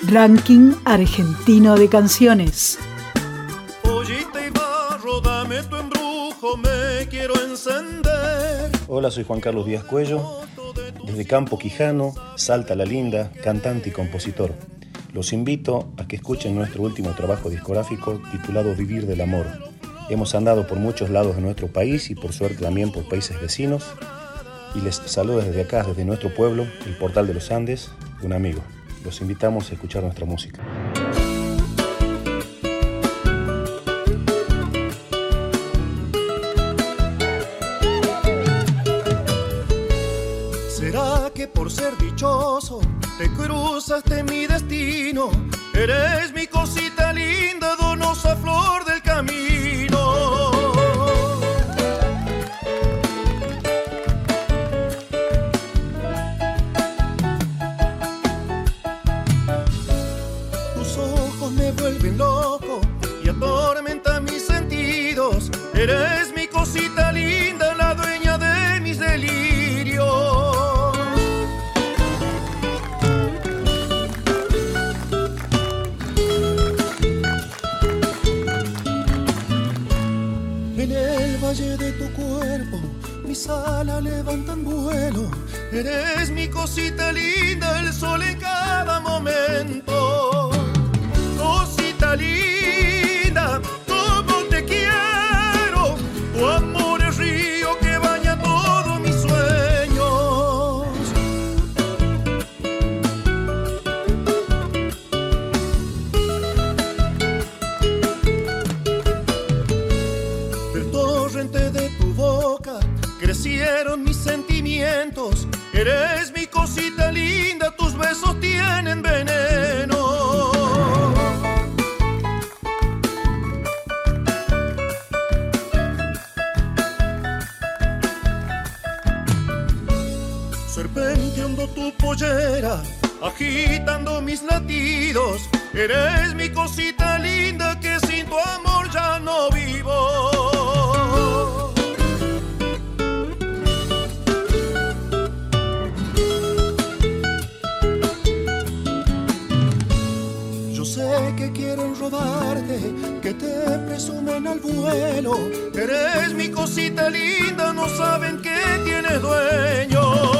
Ranking argentino de canciones. Ollita y barro, dame tu embrujo, me quiero encender. Hola, soy Juan Carlos Díaz Cuello, desde Campo Quijano, Salta la Linda, cantante y compositor. Los invito a que escuchen nuestro último trabajo discográfico titulado Vivir del Amor. Hemos andado por muchos lados de nuestro país y por suerte también por países vecinos. Y les saludo desde acá, desde nuestro pueblo, el Portal de los Andes, un amigo. Los invitamos a escuchar nuestra música. ¿Será que por ser dichoso te cruzaste mi destino? Eres mi cosita linda, donosa flor del camino. Tus ojos me vuelven loco y atormentan mis sentidos. Eres mi cosita linda, la dueña de mis delirios. En el valle de tu cuerpo, mis alas levantan vuelo. Eres mi cosita linda, el sol en cada momento. Cosita linda, como te quiero. Tu amor es río que baña todos mis sueños. Del torrente de tu boca crecieron mis sentimientos. Eres mi cosita linda, tus besos tienen veneno. Serpenteando tu pollera, agitando mis latidos. Eres mi cosita linda que sin tu amor ya no vivo. Yo sé que quieren robarte, que te presumen al vuelo. Eres mi cosita linda, no saben que tienes dueño.